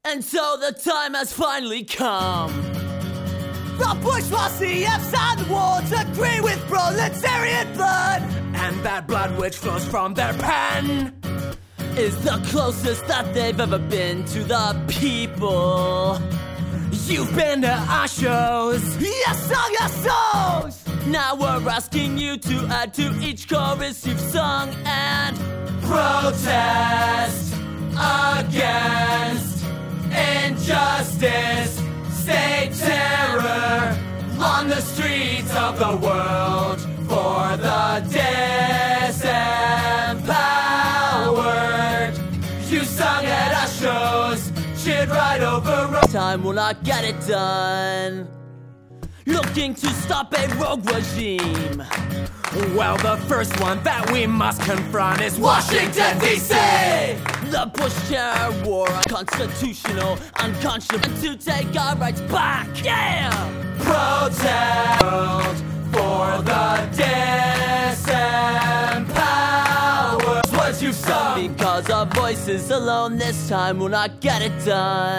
And so the time has finally come. The bourgeoisie and the wards agree with proletariat blood, and that blood which flows from their pen is the closest that they've ever been to the people. You've been to our shows, yes, sung our songs. Now we're asking you to add to each chorus you've sung and protest against injustice, state terror on the streets of the world for the disempowered. You sung at our shows, cheered right over. Time will not get it done. Looking to stop a rogue regime. Well, the first one that we must confront is Washington, D.C. The Bush terror war, unconstitutional, unconscionable, to take our rights back. Yeah! Protest for the disempowered. What you've sung, because our voices alone this time will not get it done.